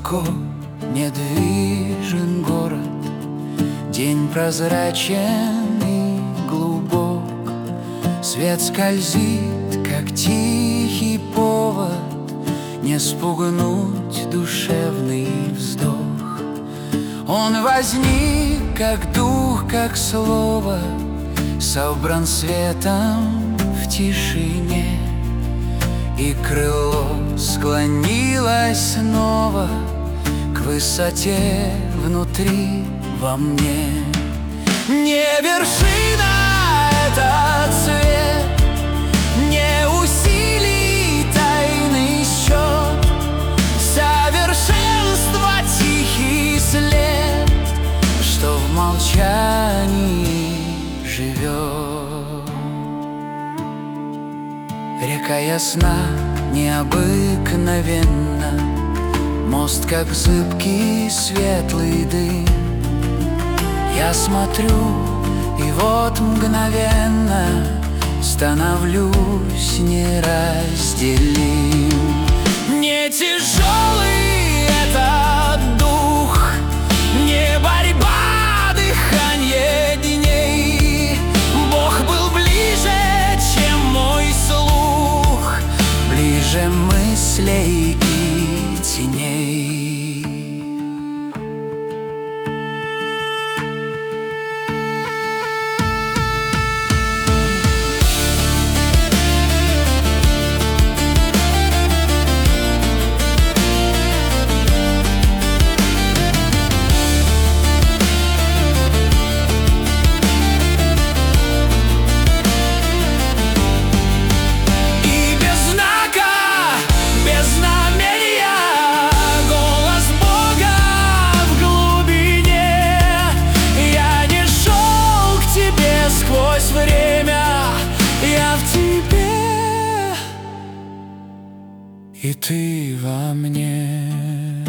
далеко недвижен город, день прозрачен и глубок, свет скользит, как тихий повод, не спугнуть душевный вздох. Он возник, как дух, как слово, собран светом в тишине, и крыло склонилось снова к высоте внутри во мне. Не вершина этот свет, не усилий тайный счет, совершенство тихий след, что в молчании живет. Река ясна, необыкновенна, мост, как зыбкий светлый дым. Я смотрю, и вот мгновенно становлюсь неразделим. Не тяжелый этот дух, не борьба, дыхание дней. Бог был ближе, чем мой слух, ближе мыслей и теней. И ты во мне.